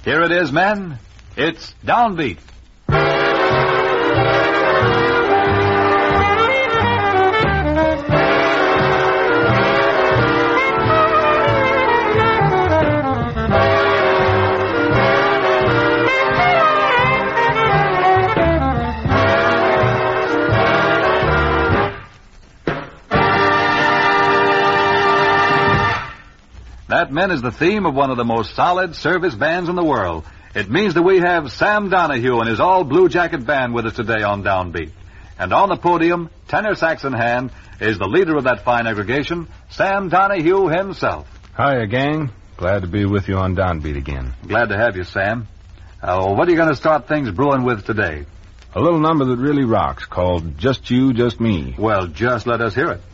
Here it is, men. It's Downbeat. That, men, is the theme of one of the most solid service bands in the world. It means that we have Sam Donahue and his all-blue jacket band with us today on Downbeat. And on the podium, tenor sax in hand, is the leader of that fine aggregation, Sam Donahue himself. Hiya, gang. Glad to be with you on Downbeat again. Glad to have you, Sam. What are you going to start things brewing with today? A little number that really rocks called Just You, Just Me. Well, just let us hear it.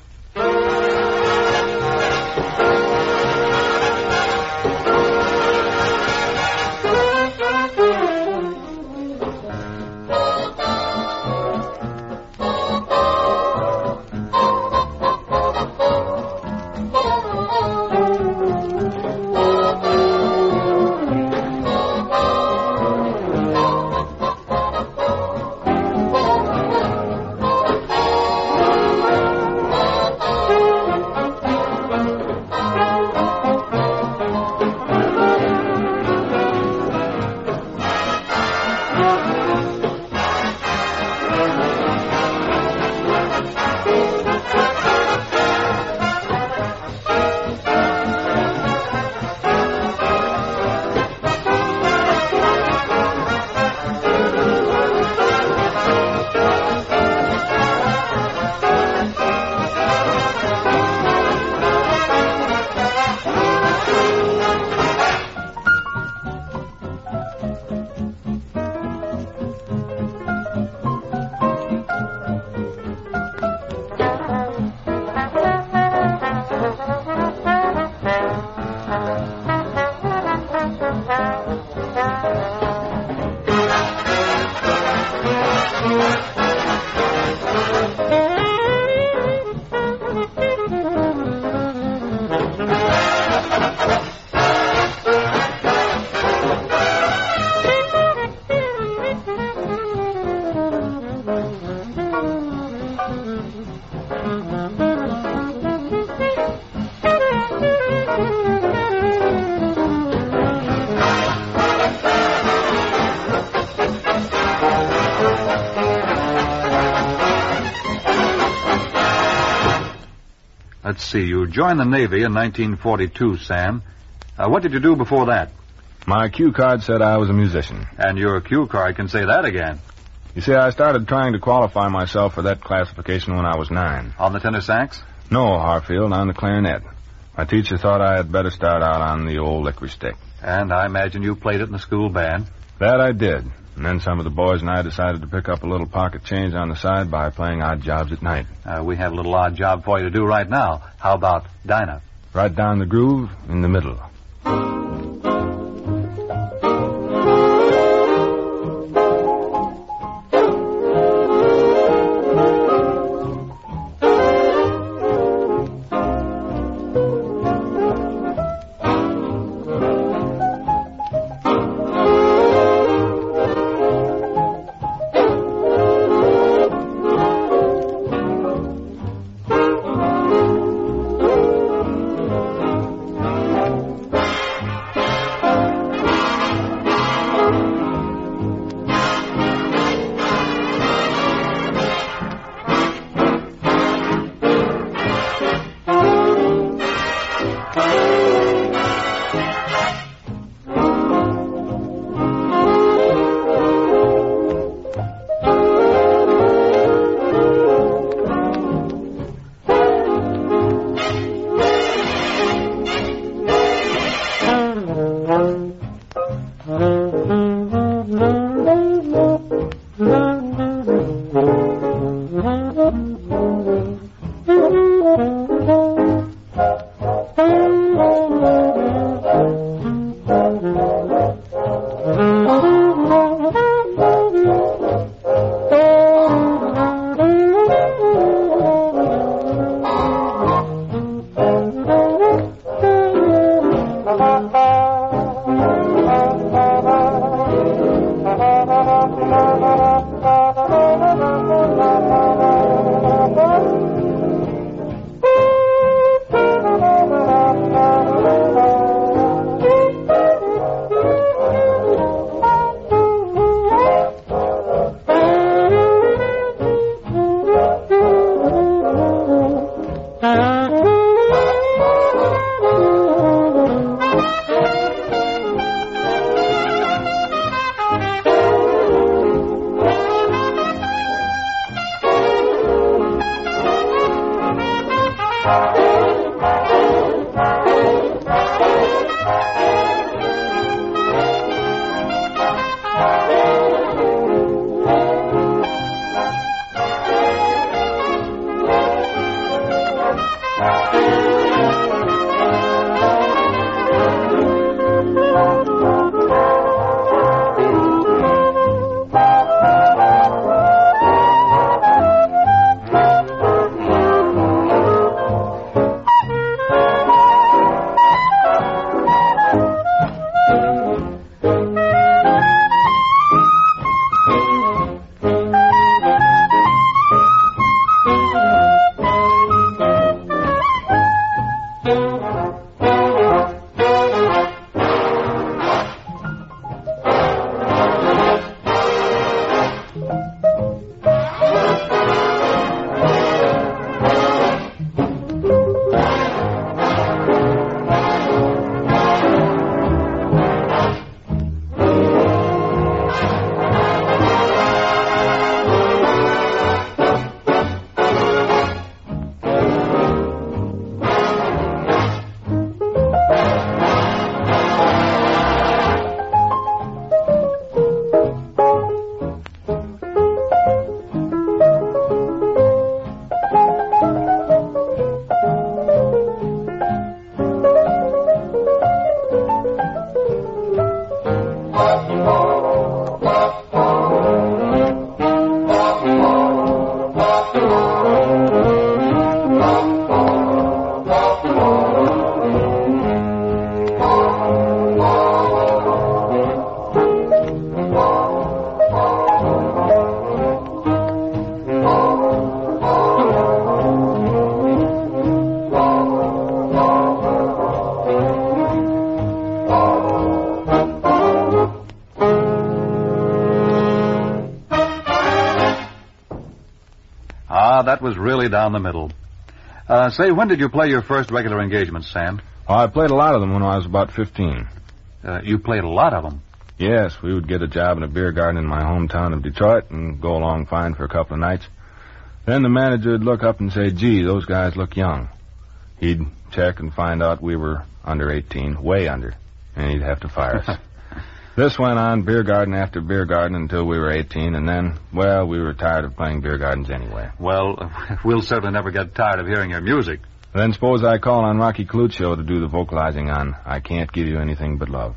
Let's see, you joined the Navy in 1942, Sam. What did you do before that? My cue card said I was a musician. And your cue card can say that again. You see, I started trying to qualify myself for that classification when I was 9. On the tenor sax? No, Harfield, on the clarinet. My teacher thought I had better start out on the old licorice stick. And I imagine you played it in the school band. That I did. And then some of the boys and I decided to pick up a little pocket change on the side by playing odd jobs at night. We have a little odd job for you to do right now. How about Dinah? Right down the groove, in the middle. That was really down the middle. Say, when did you play your first regular engagements, Sam? Oh, I played a lot of them when I was about 15. You played a lot of them? Yes, we would get a job in a beer garden in my hometown of Detroit and go along fine for a couple of nights. Then the manager would look up and say, gee, those guys look young. He'd check and find out we were under 18, way under, and he'd have to fire us. This went on beer garden after beer garden until we were 18, and then, well, we were tired of playing beer gardens anyway. Well, we'll certainly never get tired of hearing your music. Then suppose I call on Rocky Coluccio to do the vocalizing on I Can't Give You Anything But Love.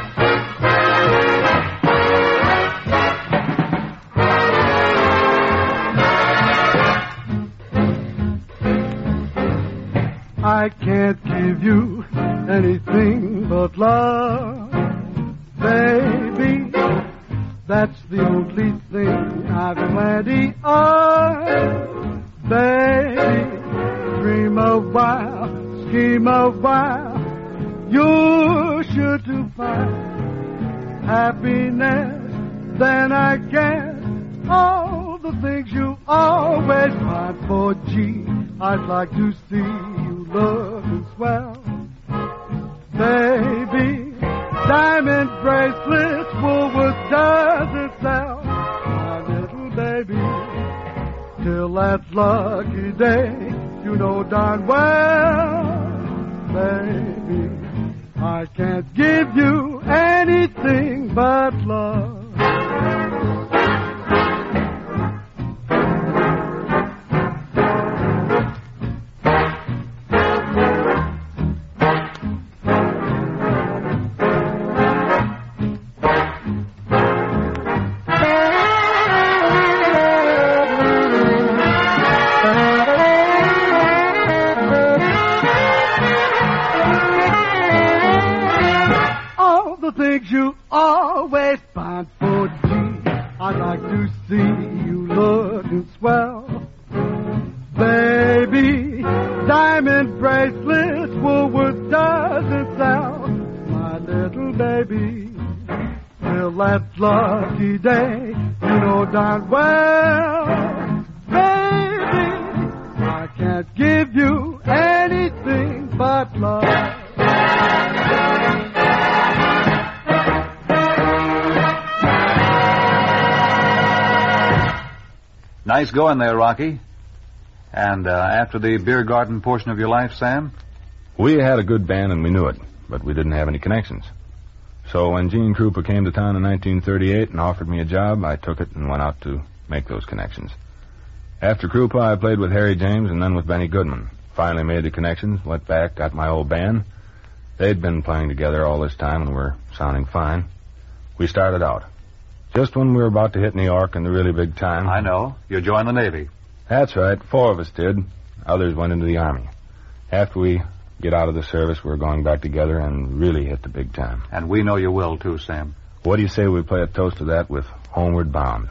I can't give you anything but love, baby. That's the only thing I've plenty of, baby. Dream a while, scheme a while, you're sure to find happiness. Then I get all the things you always want for. Gee, I'd like to see you looking swell, baby. Diamond bracelets, Woolworth doesn't sell, my little baby. Till that lucky day, you know darn well, baby, I can't give you anything but love. Things you always find for. Gee, I'd like to see you looking swell, baby. Diamond bracelets, Woolworth doesn't sell, my little baby. Till that lucky day, you know darn well, baby, I can't give you anything but love. Nice going there, Rocky. And after the beer garden portion of your life, Sam? We had a good band and we knew it, but we didn't have any connections. So when Gene Krupa came to town in 1938 and offered me a job, I took it and went out to make those connections. After Krupa, I played with Harry James and then with Benny Goodman. Finally made the connections, went back, got my old band. They'd been playing together all this time and were sounding fine. We started out. Just when we were about to hit New York and the really big time. I know. You joined the Navy. That's right. 4 of us did. Others went into the Army. After we get out of the service, we're going back together and really hit the big time. And we know you will, too, Sam. What do you say we play a toast to that with Homeward Bound?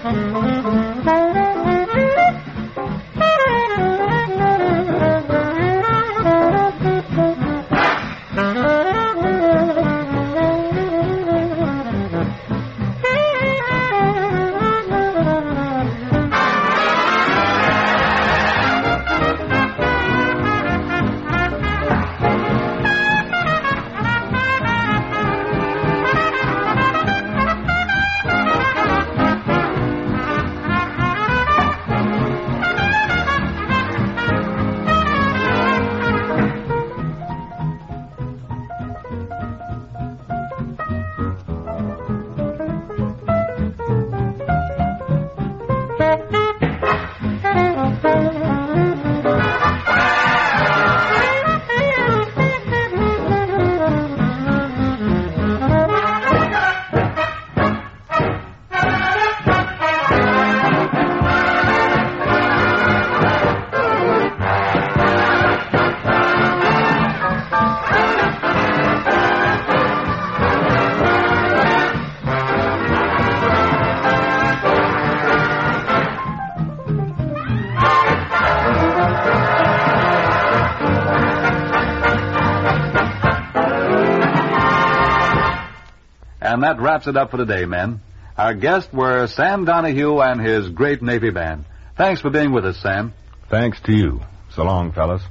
And that wraps it up for today, men. Our guests were Sam Donahue and his great Navy band. Thanks for being with us, Sam. Thanks to you. So long, fellas.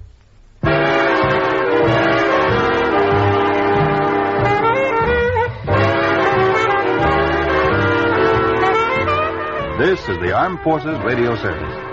This is the Armed Forces Radio Service.